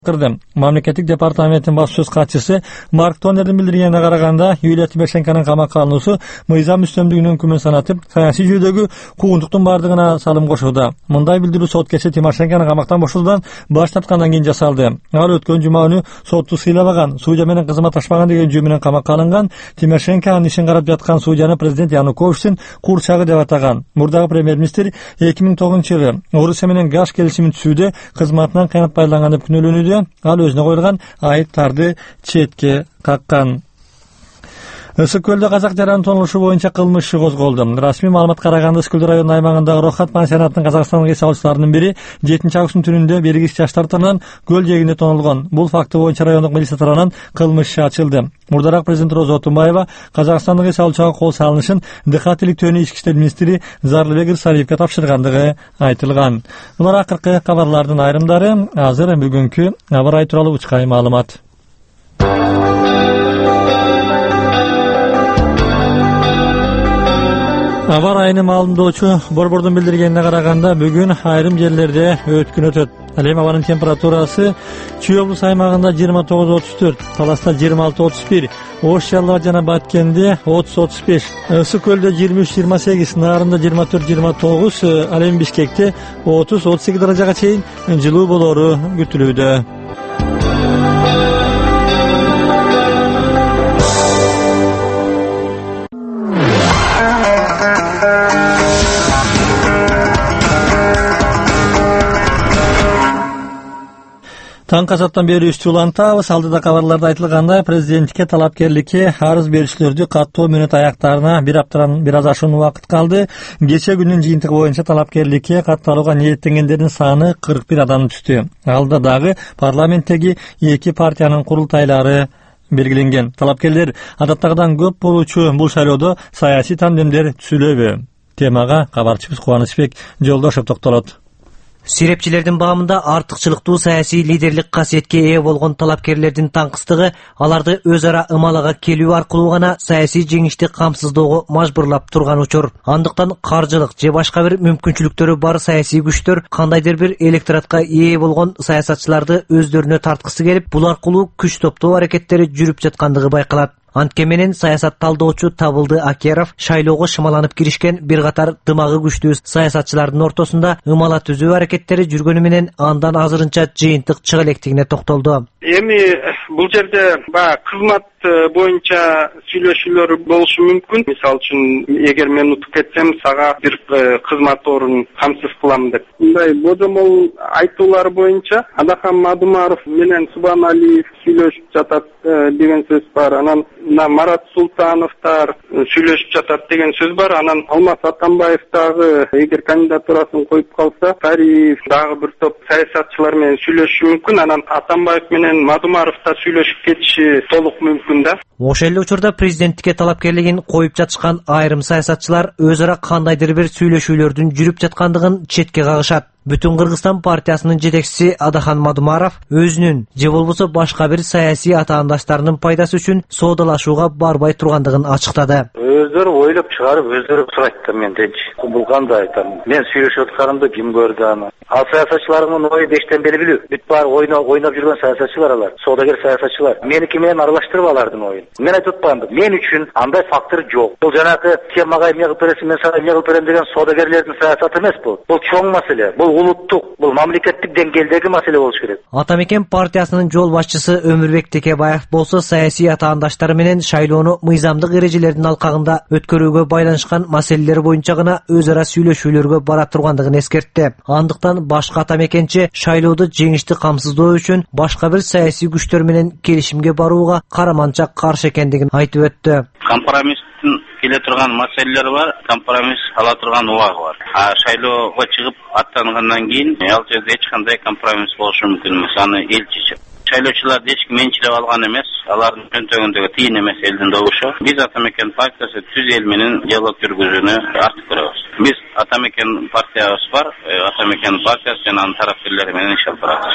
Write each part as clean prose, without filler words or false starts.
Мамлекеттик департаменттин баш сөз катчысы Марк Тонердин билдиргенине караганда, Юлия Тимошенконун камакка алынуусу мыйзам үстөмдүгүнүн күмүн санатып, саясий жүйдөгү куугунтуктун бардыгына салым кошууда. Мындай билдирүү сот кечээ Тимошенконун камактан бошолуудан баш тарткандан кийин жасалды. Ал өткөн жума күнү сотту сыйлабаган, судья менен кызмат ашпаган деген жөө менен камакка алынган. Тимошенко анын ишин карап жаткан судьяны президент Януковичтин курчагы деп атаган. Мурдагы премьер-министр 2009-жылы Орусия менен газ келишимин түзүүдө кызматынан кыянат пайдаланган деп күнөөлөнүүдө. Ал өзүнө коюлган айыптарды четке каккан. Ысык көлдө казак жаранын тонолушу боюнча кылмыш иши козголду. Расмий маалыматка караганда, Ысык көл районунун аймагындагы Рохат пансионатынын Казакстандык эс алуучуларынын бири 7-августтун түнүндө бергич жаштар тарабынан көл жээгинде тонолгон. Бул факты боюнча райондук милиция тарабынан кылмыш иши ачылды. Мурдараак президент Роза Отунбаева Казакстандык эс алуучуга кол салынышын ДХ тиликтөөнү ички иштер министри Зарлыбек Ирсалиевге тапшыргандыгы айтылган. Булар акыркы кабарлардын айрымдары. Азыр бүгүнкү аба ырайы тууралуу учкай маалымат. Аба ырайыны маалымдоочу Борбордун билдиргенине караганда, бүгүн айрым жерлерде өткүн өтөт. Ал эми абанын температурасы Чүй облус аймагында 29-34, Таласта 26-31, Ош Жалал жана Баткенде 30-35, Ысык көлдө 23-28, Нарында 24-29, ал эми Бишкекте 30-38 даражага чейин жылуу болору күтүлүүдө. Таңкы сааттан бери үстү улантабыз. Алдыда кабарларда айтылгандай, президентке талапкерликке арыз берүүчүлөрдү каттоо мөөнөт аяктарына бир аз ашуун убакыт калды. Кечээ күнүнүн жыйынтыгы боюнча талапкерликке катталууга ниеттенгендердин саны 41 адам түштү. Алда дагы парламенттеги 2 партиянын курултайлары белгиленген. Талапкерлер адаттагыдан көп болуучу бул шайлоодо саясий тандемдер түзүлөбү? Темага кабарчыбыз Кубанычбек Жолдошов токтолот. Сирепчилердин баамында артыкчылыктуу саясий лидерлик касиетке ээ болгон талапкерлердин таңкыстыгы аларды өз ара ымалага келүү аркылуу гана саясий жеңишти камсыздоого мажбурлап турган учур. Андыктан каржылык же башка бир мүмкүнчүлүктөрү бар саясий күчтөр кандайдыр бир электоратка ээ болгон саясатчыларды өздөрүнө тарткысы келип, бул аркылуу күч топтоо аракеттери жүрүп жаткандыгы байкалат. Антке менен саясат талдоочу Табылды Акеров шайлоого шымаланып киришкен бир катар дымагы күчтүү саясатчылардын ортосунда ымала түзүү аракеттери жүргөнү менен андан азырынча жыйынтык чыга электигине токтолду. Эми бул жерде кызмат боюнча сүйлөшүүлөр болушу мүмкүн. Мисалы үчүн, эгер мен утуп кетсем, сага бир кызмат орун камсыз кылам деп. Мындай божомол айтуулар боюнча Адахан Мадумаров менен Субаналиев сүйлөшүп жатат деген сөз бар. Анан Марат Султановтар сүйлөшүп жатат деген сөз бар. Анан Алмаз Атамбаев дагы эгер кандидатурасын коюп калса, Кариев дагы бир топ саясатчылар менен сүйлөшүшү мүмкүн. Анан Атамбаев менен Мадумаров да сүйлөшүп кетиши толук мүмкүн да. Ошол эле учурда президенттикке талапкерлигин коюп жатышкан айрым саясатчылар өз ара кандайдыр бир сүйлөшүүлөрдүн жүрүп жаткандыгын четке кагышат. Бүтүн Кыргызстан партиясынын жетекчиси Адахан Мадумаров өзүнүн же болбосо башка бир саясий атаандаштарынын пайдасы үчүн соодалашууга барбай тургандыгын ачыктады. Өздөрү ойлоп чыгарып, өздөрү сурайт да менденчи. Бул кандай айтам? Мен сүйлөшүп атканымды ким көрдү аны? Ал саясатчылардын ою бештен бери билүү. Бүт баары ойноп жүргөн саясатчылар алар, соодагер саясатчылар. Меники менен аралаштырып алардын оюн. Мен айтып атпаймынбы? Мен үчүн андай фактор жок. Бул жанагы сен мага эмне кылып бересиң, мен сага эмне кылып берем деген соодагерлердин саясаты эмес бул. Бул чоң маселе. Бул улуттук, бул мамлекеттик деңгээлдеги маселе болуш керек. Атамекен партиясынын жол башчысы Өмүрбек Текебаев болсо саясий атаандаштары менен шайлоону мыйзамдык эрежелердин алкагында өткөрүүгө байланышкан маселелер боюнча гана өз ара сүйлөшүүлөргө бара тургандыгын эскертти. Андыктан башка атамекенчи шайлоодо жеңишти камсыздоо үчүн башка бир саясий күчтөр менен келишимге барууга караманча каршы экендигин айтып өттү. Компромисстин келе турган маселелер бар, компромисс ала турган убагы бар. Шайлоого чыгып аттангандан кийин ал жерде эч кандай компромисс болушу мүмкүн эмес. Аны эл чечет. Шайлоочуларды эч ким менчилеп алган эмес, алардын жөнтөгүндөгү тыйын эмес элдин добушу. Биз Атамекен партиясы түз эл менен диалог жүргүзүүнү артып көрөбүз. Биз Атамекен партиябыз бар, Атамекен партиясы жана анын тараптарлары менен иш алып барабыз.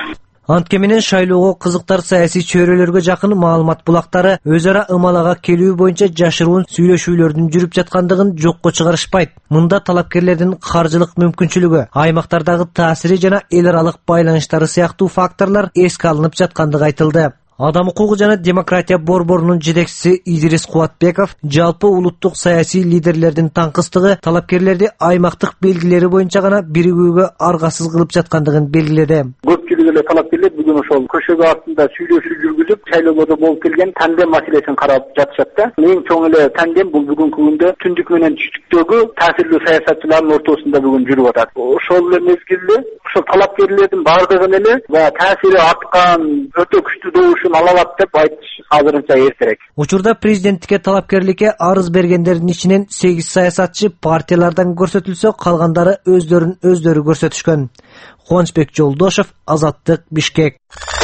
Антке менен шайлоого кызыктар саясий чөйрөлөргө жакын маалымат булактары өз ара ымалага келүү боюнча жашыруун сүйлөшүүлөрдүн жүрүп жаткандыгын жокко чыгарышпайт. Мында талапкерлердин каржылык мүмкүнчүлүгү, аймактардагы таасири жана эл аралык байланыштары сыяктуу факторлор эске алынып жаткандыгы айтылды. Адам укугу жана демократия борборунун жетекчиси Идирис Кубатбеков жалпы улуттук саясий лидерлердин таңкыстыгы талапкерлерди аймактык белгилери боюнча гана биригүүгө аргасыз кылып жаткандыгын белгиледи. Көпчүлүк эле талапкерлер бүгүн ошол көчөгө артында сүйлөшүү жүргүзүп, шайлоодо болуп келген тандем маселесин карап жатышат да. Эң чоң эле тандем бул бүгүнкү күндө түндүк менен түштүктөгү таасирлүү саясатчылардын ортосунда бүгүн жүрүп атат. Ошол эле мезгилде ошол талапкерлердин бардыгын эле таасири арткан өтө күчтүү добушун ала алат деп айтыш азырынча эртерээк. Учурда президенттикке талапкерликке арыз бергендердин ичинен 8 саясатчы партиялардан көрсөтүлсө, калгандары өздөрү көрсөтүшкөн. Кубанычбек Жолдошев, Азаттык, Бишкек.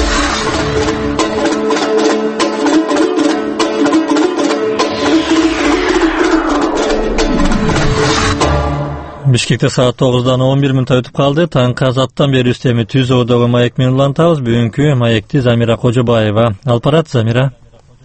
Бишкекте саат 9-дан 11 мүнөт өтүп калды. Таңкы Азаттан бери үстеми Түзөөдөгү маек менен улантабыз. Бүгүнкү маекти Замира Кожобаева алып барат. Замира.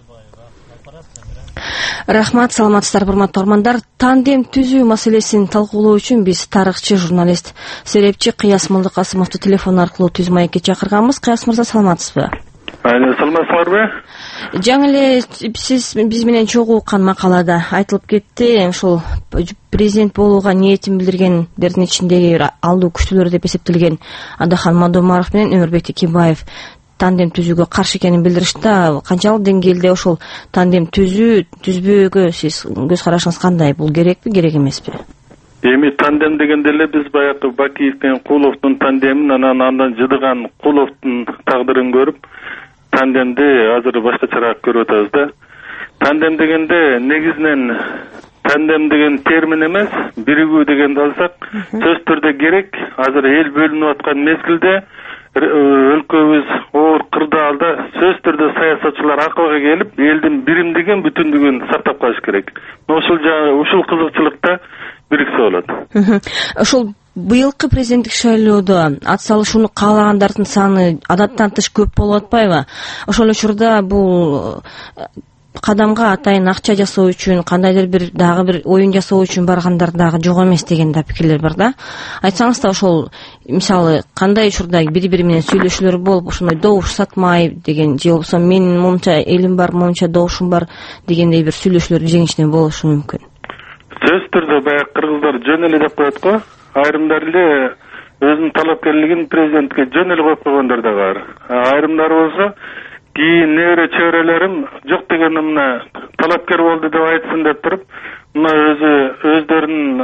Рахмат, саламатсыздарбы урматтуу угармандар. Тандем түзүү маселесин талкуулоо үчүн биз тарыхчы журналист Серепчи Кыяс Мулдыкасымовду телефон аркылуу Түз маекке чакырганбыз. Кыяс мырза, саламатсызбы? Саламатсыздарбы? Жаңы эле сиз биз менен чогуу уккан макалада айтылып кетти, ошол президент болууга ниетин билдиргендердин ичиндеги алдуу күчтүүлөр деп эсептелген Адахан Мадомаров менен Өмүрбек Текебаев тандем түзүүгө каршы экенин билдиришти. Канчалык деңгээлде ошол тандем түзбөөгө сиз көз карашыңыз кандай? Бул керекпи, керек эмеспи? Эми тандем дегенде эле биз баягы Бакиев менен Куловдун тандемин, андан жыдыган Куловдун тагдырын көрүп, тандемди азыр башкачараак көрүп атабыз да. Тандем дегенде негизинен тандем деген термин эмес, биригүү дегенди алсак, сөз түрдө керек. Азыр эл бөлүнүп аткан мезгилде өлкөбүз оор кырдаалда сөз түрдө саясатчылар акылга келип, элдин биримдигин, бүтүндүгүн сактап калыш керек. Ушул кызыкчылыкта бириксе болот. Ошол быйылкы президенттик шайлоодо атсалышууну каалагандардын саны адаттан тыш көп болуп атпайбы? Ошол учурда бул кадамга атайын акча жасоо үчүн, кандайдыр дагы бир оюн жасоо үчүн баргандар дагы жок эмес деген да пикирлер бар да. Айтсаңыз да, ошол мисалы кандай учурда бири-бири менен сүйлөшүүлөр болуп, ошондой добуш сатмай деген, же болбосо менин момунча элим бар, момунча добушум бар дегендей бир сүйлөшүүлөр жеңишинен болушу мүмкүн. Сөз түрдө баягы кыргыздар жөн эле деп коет го. Айрымдар эле өзүнүн талапкерлигин президентке жөн эле коюп койгондар да бар. Айрымдар болсо кийин небере чөйрөлөрүм жок дегенде мына талапкер болду деп айтсын деп туруп, мына өздөрүнүн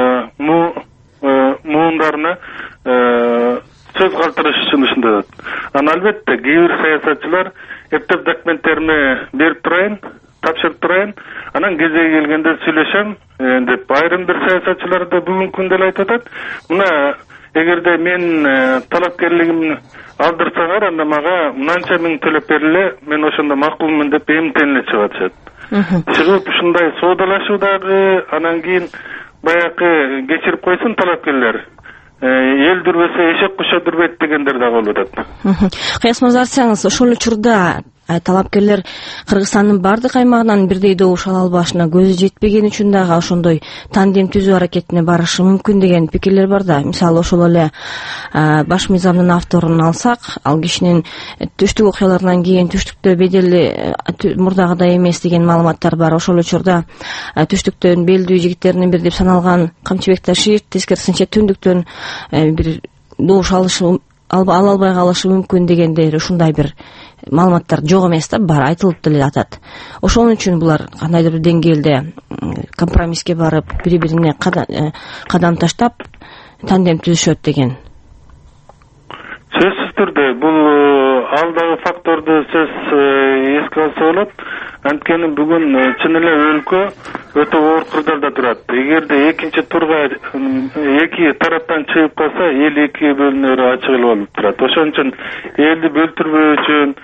муундарына сөз калтырышын ушундай. Албетте кээ бир саясатчылар эптеп документтеримди берип турайын, тапшырып турайын, анан кезеги келгенде сүйлөшөм деп айрым бир саясатчылар да бүгүнкү күндө эле айтып атат. Мына эгерде мен талапкерлигимди алдырсаңар, анда мага мынанча миң төлөп бергиле, мен ошондо макулмун деп эмтен эле чыгып атышат. Чыгып ушундай соодалашуудагы, анан кийин баягы кечирип койсун талапкерлер. Эл дүрбөсө эшек кuşa дүрбөйт дегендер да болуп атат. Кыяс мырза, айтсаңыз, ошол учурда талапкерлер Кыргызстандын бардык аймагынан бирдей добуш ала албашына көзү жетпеген үчүн дагы ошондой тандем түзүү аракетине барышы мүмкүн деген пикирлер бар да. Мисалы ошол эле Баш мыйзамдын авторун алсак, ал кишинин түштүк окуяларынан кийин түштүктө бедели мурдагыдай эмес деген маалыматтар бар. Ошол учурда түштүктөн белдүү жигиттеринин бири деп саналган Камчыбек Ташиев тескерисинче түндүктөн бир добуш ала албай калышы мүмкүн дегендей ушундай бир маалыматтар жок эмес да, бар, айтылып деле атат. Ошон үчүн булар кандайдыр бир деңгээлде компромисске барып, бири-бирине кадам таштап тандем түзүшөт деген. Сөзсүз түрдө бул алдагы факторду сөз эске алса болот. Анткени бүгүн чын эле өлкө өтө оор кырдаалда турат. Эгерде экинчи турга эки тараптан чыгып калса, эл экиге бөлүнөрү ачык эле болуп турат. Ошон үчүн элди бөлтүрбөө үчүн,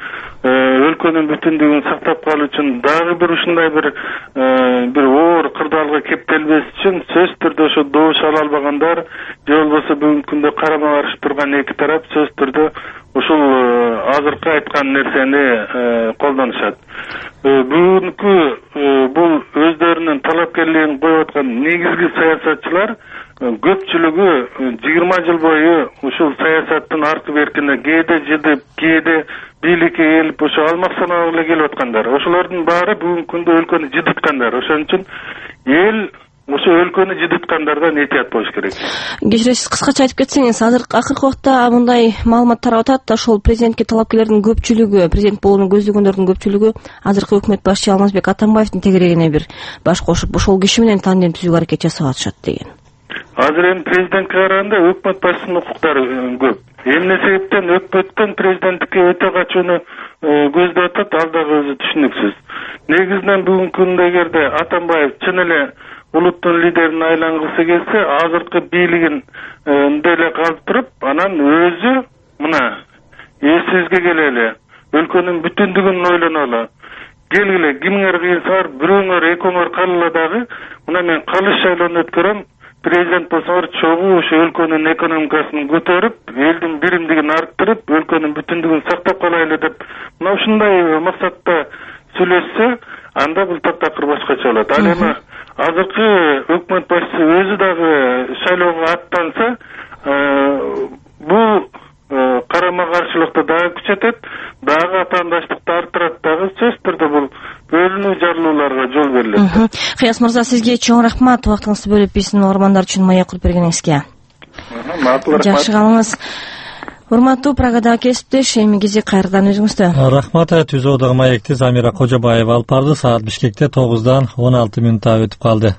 өлкөнүн бүтүндүгүн сактап калуу үчүн дагы бир ушундай бир оор кырдаалга кептелбес үчүн сөзсүз түрдө ошо добуш ала албагандар же болбосо бүгүнкү күндө карама каршы турган эки тарап сөзсүз түрдө ушул азыркы айткан нерсени колдонушат. Бүгүнкү бул өздөрүнүн талапкерлигин коюп аткан негизги саясатчылар көпчүлүгү 20 жыл бою ушул саясаттын аркы беркине кээде жыдып, кээде бийликке келип ошо алмак саналып эле келип аткандар. Ошолордун баары бүгүнкү күндө өлкөнү жыдыткандар. Ошон үчүн эл ошо өлкөнү жыдыткандардан этият болуш керек. Кечиресиз, кыскача айтып кетсеңиз, акыркы убакта мындай маалымат тарап атат, ошол президентке талапкерлердин көпчүлүгү, президент болууну көздөгөндөрдүн көпчүлүгү азыркы өкмөт башчы Алмазбек Атамбаевдин тегерегине бир баш кошуп, ошол киши менен тандем түзүүгө аракет жасап атышат деген. Азыр эми президентке караганда өкмөт башчысынын укуктары көп. Эмне себептен өкмөттөн президенттикке өтө качууну көздөп атат, ал дагы өзү түшүнүксүз. Негизинен бүгүнкү күндө эгерде Атамбаев чын эле улуттун лидерине айлангысы келсе, азыркы бийлигин деле калып туруп, анан өзү мына эсибизге келели, өлкөнүн бүтүндүгүн ойлонолу. Келгиле, кимиңер кыйынса бар, бирөөңөр, экөөңөр калыла дагы, мына мен калыш шайлоону өткөрөм, президент болсоңор чогуу ошо өлкөнүн экономикасын көтөрүп, элдин биримдигин арттырып, өлкөнүн бүтүндүгүн сактап калайлы деп, мына ушундай максатта сүйлөшсө, анда бул таптакыр башкача болот. Ал эми азыркы өкмөт башчысы өзү дагы шайлоого аттанса, бул карама каршылыкты дагы күчөтөт, дагы атаандаштыкты арттырат, дагы сөзсүз түрдө бул бөлүнүү жарлууларга жол берилет. Кыяс мырза, сизге чоң рахмат, убактыңызды бөлүп биздин угармандар үчүн маек кылып бергениңизге. Жакшы калыңыз. Урматтуу Прагадагы кесиптеш, эми кезек кайрадан өзүңүздө. Рахмат. Түзүүдөгү маекти Замира Кожобаева алып барды. Саат Бишкекте 9-дан 16 минутта өтүп калды.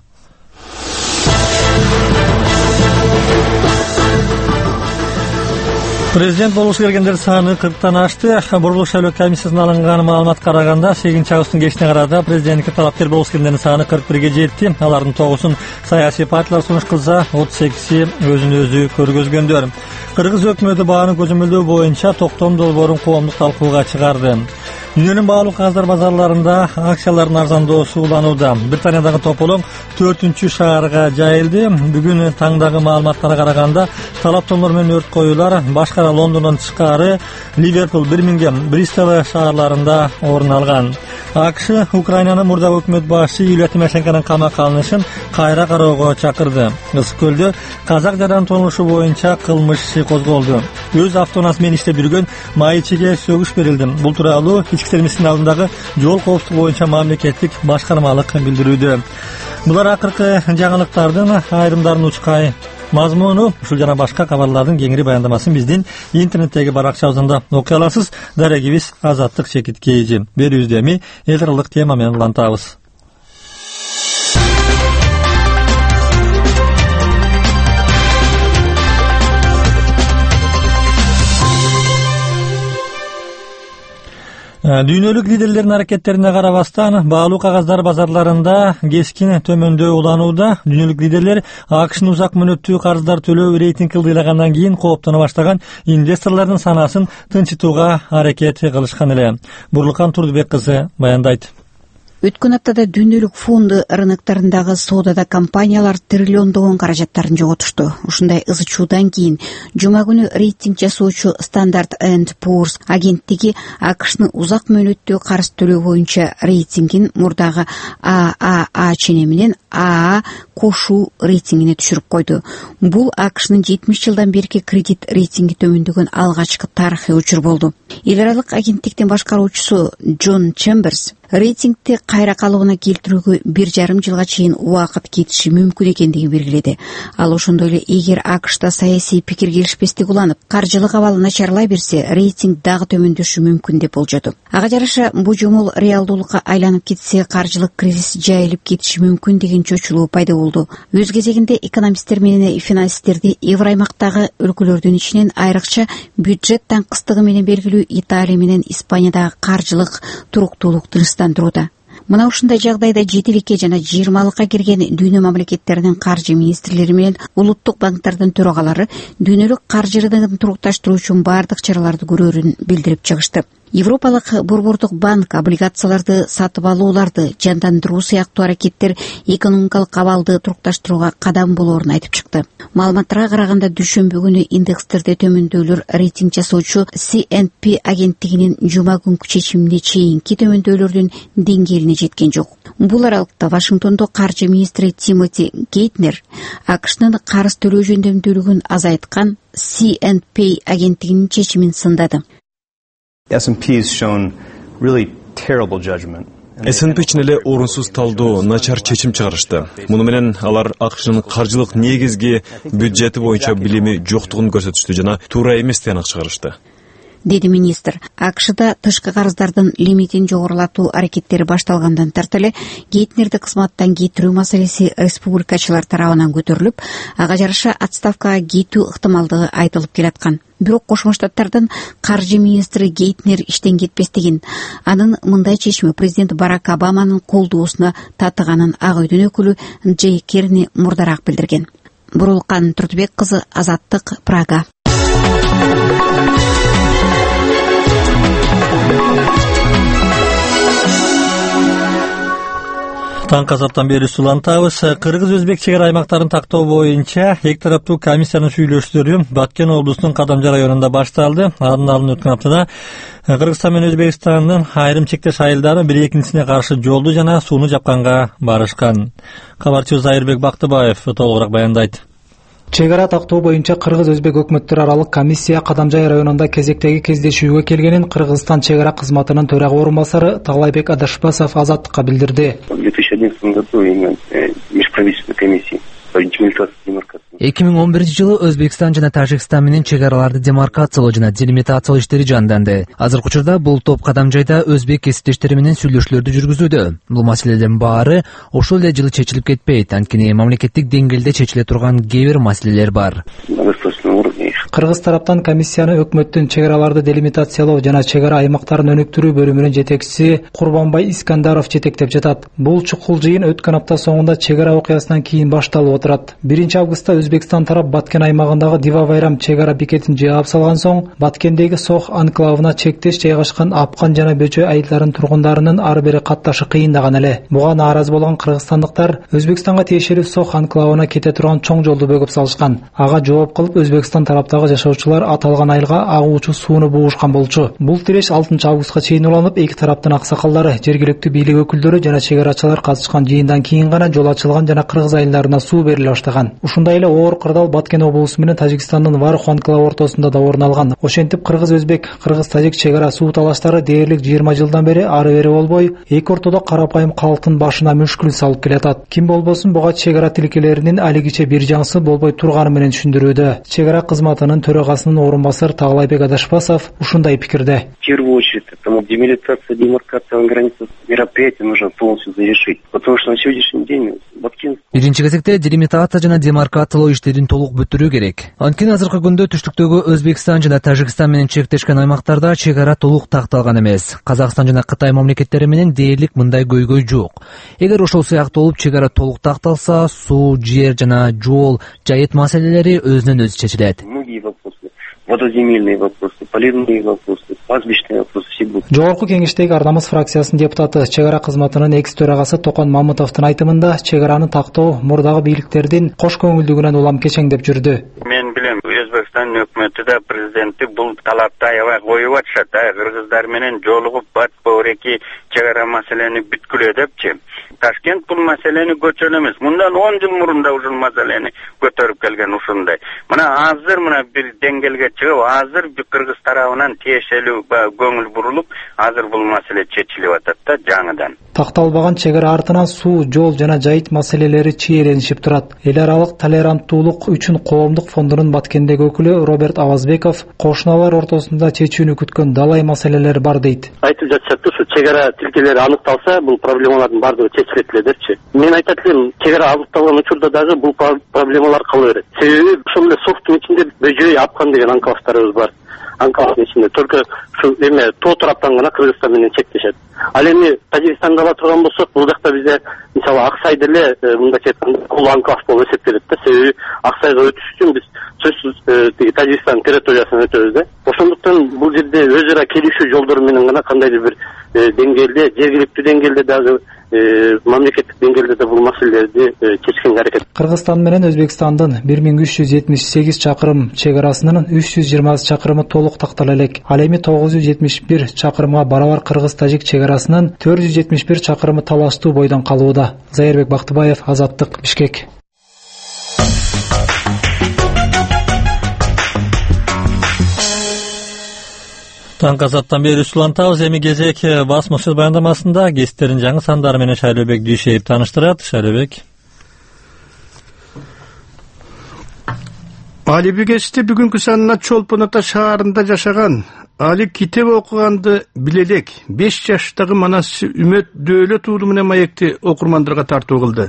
Президент болуш келгендер саны 40-тан ашты. Бурлук шайлоо комиссиясынан алынган маалыматка караганда 8-августтун кечине карата президенттикке талапкер болуш келгендердин саны 41ге жетти. Алардын 9-ун саясий партиялар сунуш кылса, 38-и өзүн өзү көргөзгөндөр. Кыргыз өкмөтү бааны көзөмөлдөө боюнча токтом долбоорун коомдук талкууга чыгарды. Дүйнөнүн баалуу кагаздар базарларында акциялардын арзандоосу уланууда. Британиядагы тополоң 4-шаарга жайылды. Бүгүн таңдагы маалыматтарга караганда талаптоолор менен өрт коюулар башкара Лондондон тышкары Ливерпул, Бирмингем, Бристол шаарларында орун алган. АКШ Украинанын мурда өкмөт башчы Юлия Тимошенконун камакка алынышын кайра кароого чакырды. Ысык көлдө казак жаран тонушу боюнча кылмыш иши козголду. Өз автоунасы менен иштеп жүргөн майчиге сөгүш берилди. Бул тууралуу Ички иштер министринин алдындагы жол коопсуздугу боюнча мамлекеттик башкармалык билдирүүдө. Булар акыркы жаңылыктардын айрымдарын учкай мазмуну, ушул жана башка кабарлардын кеңири баяндамасын биздин интернеттеги баракчабызда окуй аласыз. Дарегибиз Азаттык Чекит Кейжи. Берүүбүздө эми эл аралык тема менен улантабыз. Дүйнөлүк лидерлердин аракеттерине карабастан, баалуу кагаздар базарларында кескин төмөндөө уланууда. Дүйнөлүк лидерлер АКШнын узак мөөнөттүү карыздар төлөө рейтинг ылдыйлагандан кийин кооптоно баштаган инвесторлордун санасын тынчытууга аракет кылышкан эле. Бурлукан Турдубек кызы баяндайт. Өткөн аптада дүйнөлүк фонд рыноктарындагы соодада компаниялар триллиондогон каражаттарын жоготушту. Ушундай ызычуудан кийин жума күнү рейтинг жасоочу Standard & Poor's агенттиги АКШнын узак мөөнөттүү карыз төлөө боюнча рейтингин мурдагы ААА чене менен АА кошуу рейтингине түшүрүп койду. Бул АКШнын 70 жылдан берки кредит рейтинги төмөндөгөн алгачкы тарыхый учур болду. Эл аралык агенттиктин башкаруучусу Джон Чемберс рейтингти кайра калыбына келтирүүгө 1,5 жылга чейин убакыт кетиши мүмкүн экендигин белгиледи. Ал ошондой эле эгер АКШта саясий пикир келишпестик уланып, каржылык абалы начарлай берсе, рейтинг дагы төмөндөшү мүмкүн деп болжоду. Ага жараша божомол реалдуулукка айланып кетсе, каржылык кризис жайылып кетиши мүмкүн деген чочулуу пайда болду. Өз кезегинде экономисттер менен финансисттерди Евроаймактагы өлкөлөрдүн ичинен айрыкча бюджет таңкыстыгы менен белгилүү Италия менен Испаниядагы каржылык туруктуулук тынчтандырууда. Мына ушундай жагдайда жетиликке жана 20-лыкка кирген дүйнө мамлекеттеринин каржы министрлери менен улуттук банктардын төрагалары дүйнөлүк каржы рыногун турукташтыруу үчүн бардык чараларды көрөрүн билдирип чыгышты. Европалык Борбордук банк облигацияларды сатып алууларды жандандыруу сыяктуу аракеттер экономикалык абалды турукташтырууга кадам болоорун айтып чыкты. Маалыматтарга караганда дүйшөмбү күнү индекстерде төмөндөөлөр рейтинг жасоочу CNP агенттигинин жума күнкү чечимине чейинки төмөндөөлөрдүн деңгээлине жеткен жок. Бул аралыкта Вашингтондо каржы министри Тимоти Гейтнер АКШнын карыз төлөө жөндөмдүүлүгүн азайткан CNP агенттигинин чечимин сындады. S&P's shown really terrible judgment. S&P үчүн эле орунсуз талдоо, начар чечим чыгарышты. Муну менен алар АКШнын каржылык негизги бюджети боюнча билими жоктугун көрсөтүштү жана туура эмес тыянак чыгарышты, деди министр. АКШда тышкы карыздардын лимитин жогорулатуу аракеттери башталгандан тартып эле Гейтнерди кызматтан кетирүү маселеси республикачылар тарабынан көтөрүлүп, ага жараша отставкага кетүү ыктымалдыгы айтылып келаткан. Бирок Кошмо Штаттардын каржы министри Гейтнер иштен кетпестигин, анын мындай чечими президент Барак Обаманын колдоосуна татыганын Ак үйдүн өкүлү Джей Керни мурдараак билдирген. Бурулкан Туртбек кызы, Азаттык, Прага. Таң казаптан бери сулантабыз. Кыргыз-өзбек чек ара аймактарын тактоо боюнча эки тараптуу комиссиянын сүйлөшүүлөрү Баткен облусунун Кадамжа районунда башталды. Анын алдын өткөн аптада Кыргызстан менен Өзбекстандын айрым чектеш айылдары бири экинчисине каршы жолду жана сууну жапканга барышкан. Кабарчыбыз Айырбек Бактыбаев толугураак баяндайт. Чек ара тактоо боюнча Кыргыз-Өзбек өкмөттөр аралык комиссия Кадамжай районунда кезектеги кездешүүгө келгенин Кыргызстан чек ара кызматынын төрагы орун басары Таглайбек Адашбасов Азаттыкка билдирди. В 2011 году именно межправительственной комиссии по демилитации и демаркации. 2011 Өзбекстан жана Тажикстан менен чек араларды демаркациялоо жана делимитациялоо иштери жанданды. Азыркы учурда бул топ Кадамжайда өзбек кесиптештери менен сүйлөшүүлөрдү жүргүзүүдө. Бул маселелердин баары ошол эле жылы чечилип кетпейт, анткени мамлекеттик деңгээлде чечиле турган кээ бир маселелер бар. Кыргыз тараптан комиссияны өкмөттүн чек араларды делимитациялоо жана чек ара аймактарын өнүктүрүү бөлүмүнүн жетекчиси Курбанбай Искандаров жетектеп жатат. Бул чукул жыйын өткөн апта соңунда чек ара окуясынан кийин башталып отурат. 1 августта Өзбекстан тарап Баткен аймагындагы Дива Байрам чек ара бекетин жаап салган соң, Баткендеги Сох анклавына чектеш жайгашкан Апкан жана Бөчө айылдарынын тургундарынын ары бери катташы кыйындаган эле. Буга нааразы болгон кыргызстандыктар Өзбекстанга тиешелүү Сох анклавына кете турган чоң жолду бөгөп салышкан. Ага жооп кылып Өзбекстан тараптагы жашоочулар аталган айылга агуучу сууну буушкан болчу. Бул тилеш 6 августка чейин уланып, эки тараптын аксакалдары, жергиликтүү бийлик өкүлдөрү жана чек арачылар катышкан жыйындан кийин гана жол ачылган жана кыргыз айылдарына суу бериле баштаган. Ушундай эле оор кырдаал Баткен облусу менен Тажикстандын Варх анклавы ортосунда да орун алган. Ошентип кыргыз-өзбек, кыргыз-тажик чек ара суу талаштары дээрлик 20 жылдан бери ары бери болбой, эки ортодо карапайым калктын башына мүшкүл салып келатат. Ким болбосун буга чек ара тилкелеринин алигиче бир жаңсы болбой турганы менен түшүндүрүүдө. Чек ара кызматынын төрагасынын орун басары Таглайбек Адашбасов ушундай пикирде. В первую очередь, этому демилитация, демаркация на границе мероприятия нужно полностью завершить. Потому что на сегодняшний день Баткен... Биринчи кезекте делимитация жана демаркациялоо иштерин толук бүтүрүү керек. Анткени азыркы күндө түштүктөгү Өзбекстан жана Тажикстан менен чектешкен аймактарда чек ара толук такталган эмес. Казакстан жана Кытай мамлекеттери менен дээрлик мындай көйгөй жок. Эгер ошол сыяктуу болуп чек ара толук такталса, суу, жер жана жол, жайыт маселелери өзүнөн өзү чечилет. Водоземельные вопросы, поливные вопросы, пастбищные вопросы все будут. Жогорку кеңештеги Ар намыс фракциясынын депутаты, чек ара кызматынын экс төрагасы Токон Мамытовдун айтымында, чек араны тактоо мурдагы бийликтердин кош көңүлдүгүнөн улам кечеңдеп жүрдү. Мен билем, Өзбекстан өкмөтү да президенти бул талапты аябай коюп атышат. Кыргыздар менен жолугуп бат-бөөреки чек ара маселени бүткүлө депчи. Ташкент бул маселени көчөрүп эмес. Мындан 10 жыл мурун да ушул маселени көтөрүп келген ушундай. Мына азыр бир деңгээлге чыгып, азыр Кыргыз тарабынан тиешелүү көңүл бурулуп, азыр бул маселе чечилип атат да жаңыдан. Такталбаган чек ара артынан суу, жол жана жайыт маселелери чиеленишип турат. Эл аралык толеранттуулук үчүн коомдук фондунун Баткендеги өкүлү Роберт Авазбеков кошуналар ортосунда чечүүнү күткөн далай маселелер бар дейт. Айтып жатышат, ушу чек ара тилкелери аныкталса, бул проблемалардын бардыгы чечилет эле депчи. Мен айтат элем, чек ара аныкталган учурда дагы бул проблемалар кала берет. Себеби ошол эле Софтун ичинде Бөжөй, Апкан деген анклавтарыбыз бар. анкалдын ичинде только ушул эме тоо тараптан гана Кыргызстан менен чектешет. Ал эми Тажикстанга ала турган болсок, бул жакта бизде мисалы Аксай деле мындайча айтканда кул анклав болуп эсептелет да. Себеби Аксайга өтүш үчүн биз сөзсүз Тажикстан территориясынан өтөбүз да. Ошондуктан бул жерде өз ара келишүү жолдору менен гана кандайдыр бир деңгээлде, жергиликтүү деңгээлде дагы мамлекеттик деңгээлде да бул маселелерди чечкенге аракет. Кыргызстан менен Өзбекстандын 1378 чакырым чек арасынын 320 чакырымы толук тактала элек. Ал эми 971 чакырымга барабар кыргыз-тажик чек арасынын 471 чакырымы талаштуу бойдон калууда. Зайырбек Бактыбаев, Азаттык, Бишкек. Таңкы азаттан бери улантабыз. Эми кезек басма сөз баяндамасында кесиптердин жаңы сандары менен Шайлообек Дүйшеев тааныштырат. Шайлообек. Али Бегесте бүгүнкү санына Чолпон Ата шаарында жашаган, али китеп окуганды билелек 5 жаштагы манасчы Үмөт Дөөлөт уулу менен маекти окурмандарга тартуу кылды.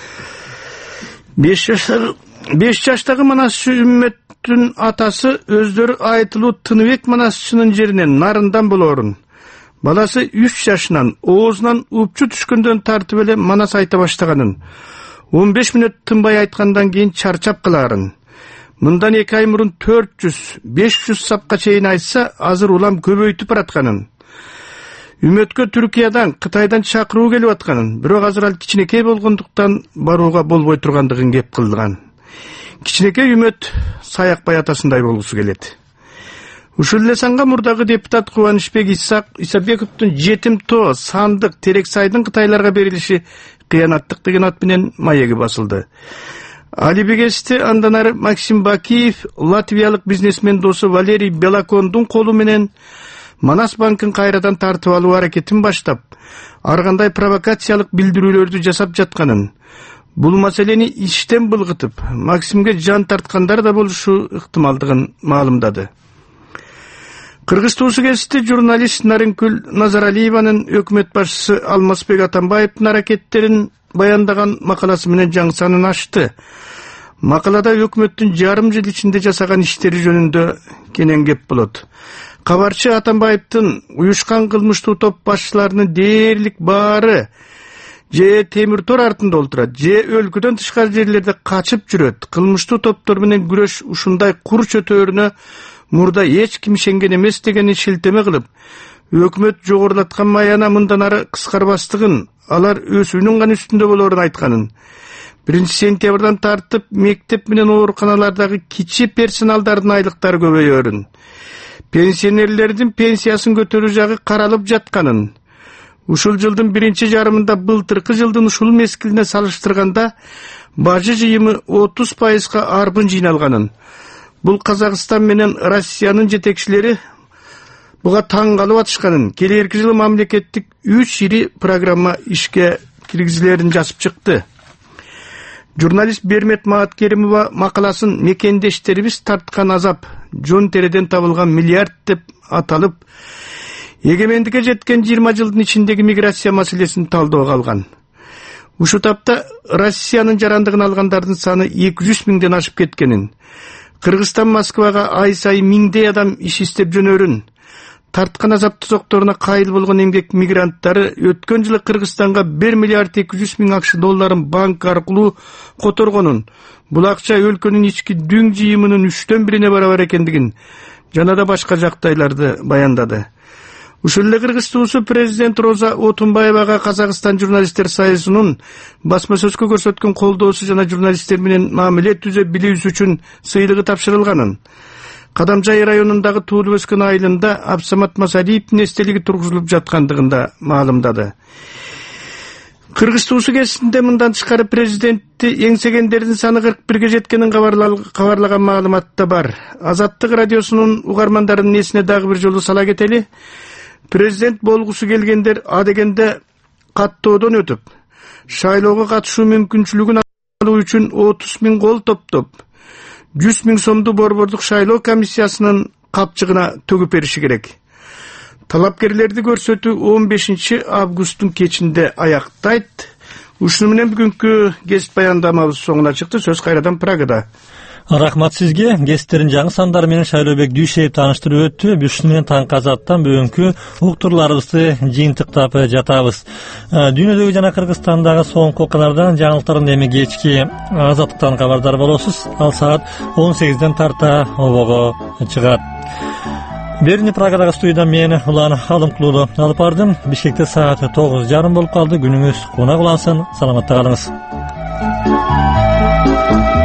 5 жаштагы манасчы Үмөттүн атасы өздөрү Айтылуу Тыныбек манасчынын жеринен Нарындан болоорун. Баласы 3 жашынан оозунан упчу түшкөндөн тартып эле манас айта баштаганын, 15 мүнөт тынбай айткандан кийин чарчап калаарын. Мындан 2 ай мурун 400-500 сапка чейин айтса, азыр улам көбөйтүп баратканын. Үмөткө Түркиядан, Кытайдан чакыруу келип атканын, бирок азыр ал кичинекей болгондуктан барууга болбой тургандыгын кеп кылган. Кичинекей Үмөт Саякбай атасындай болгусу келет. Ушул эле санга мурдагы депутат Кубанычбек Исабековдун Жетим Тоо, Сандык, Терексайдын Кытайларга берилиши кыянаттык деген ат менен маеги басылды. Али Бегести андан ары Максим Бакиев, латвиялык бизнесмен досу Валерий Белакондун колу менен Манас банкын кайрадан тартып алуу аракетин баштап, ар кандай провокациялык билдирүүлөрдү жасап жатканын, бул маселени иштен былгытып, Максимге жан тарткандар да болушу ыктымалдыгын маалымдады. Кыргыз туусу кесипти журналист Нарынкүл Назаралиеванын өкмөт башчысы Алмазбек Атамбаевдин аракеттерин баяндаган макаласы менен жаңы санын ачты. Макалада өкмөттүн жарым жыл ичинде жасаган иштери жөнүндө кенен кеп болот. Кабарчы Атамбаевдин уюшкан кылмыштуу топ башчыларынын дээрлик баары же темир тор артында олтурат, же өлкөдөн тышкары жерлерде качып жүрөт. Кылмыштуу топтор менен күрөш ушундай кур чөтөрүнө мурда эч ким ишенген эмес дегени шилтеме кылып, өкмөт жогорулаткан маяна мындан ары кыскарбастыгын, алар өсүүнүн гана үстүндө болоорун айтканын. 1 сентябрдан тартып мектеп менен ооруканалардагы кичи персоналдардын айлыктары көбөйөөрүн, пенсионерлердин пенсиясын көтөрүү жагы каралып жатканын, ушул жылдын 1 жарымында былтыркы жылдын ушул мезгилине салыштырганда бажы жыйымы 30%га арбын жыйналганын. Бул Казакстан менен Россиянын жетекчилери буга таң калып атышканын, келерки жылы мамлекеттик 3 ири программа ишке киргизилерин жазып чыкты. Журналист Бермет Мааткеримова макаласын мекендештерибиз тарткан азап, жон тереден табылган миллиард деп аталып, эгемендикке жеткен 20 жылдын ичиндеги миграция маселесин талдөөгө алган. Ушу тапта Россиянын жарандыгын алгандардын саны 200 миңден ашып кеткенин, Кыргызстан Москвага ай сайын миңдей адам иш иштеп жөнөрүн, тарткан азап тозокторуна кайыл болгон эмгек мигранттары өткөн жылы Кыргызстанга 1 миллиард 200 миң акш долларын банк аркылуу которгонун, бул акча өлкөнүн ички дүң жыйымынын 3/1 барабар экендигин жана да башка жактайларды баяндады. Ушул эле Кыргыз туусу президент Роза Отунбаевага Казакстан журналисттер союзунун басма сөзгө көрсөткөн колдоосу жана журналисттер менен мамиле түзө билүүсү үчүн сыйлыгы тапшырылганын, Кадамжай районундагы туулуп өскөн айылында Абсамат Масалиевдин эстелиги тургузулуп жаткандыгын да маалымдады. Кыргыз туусу кесинде мындан тышкары президентти эңсегендердин саны 41ге жеткенин кабарлаган маалымат да бар. Азаттык радиосунун угармандарынын эсине дагы бир жолу сала кетели. Президент болгусу келгендер адегенде каттоодон өтүп, шайлоого катышуу мүмкүнчүлүгүн алуу үчүн 30 миң кол топтоп, 100 миң сомду борбордук шайлоо комиссиясынын капчыгына төгүп бериши керек. Талапкерлерди көрсөтүү 15 августтун кечинде аяктайт. Ушуну менен бүгүнкү кесип баяндамабыз соңуна чыкты. Сөз кайрадан Прагада. Рахмат сизге. Гестерин жаңы сандары менен Шайлообек Дүйшеев тааныштырып өттү. Биз менен таңкы азаттан бүгүнкү уктурларыбызды жыйынтыктап жатабыз. Дүйнөдөгү жана Кыргызстандагы соңку окуялардан жаңылыктарын эми кечки азаттыктан кабардар болосуз. Ал саат 18ден тарта обого чыгат. Берни Праgadагы студиядан мен Улан Алымкулуу алып бардым. Бишкекте саат 9:30 болуп калды. Күнүңүз кунак улансын. Саламатта калыңыз.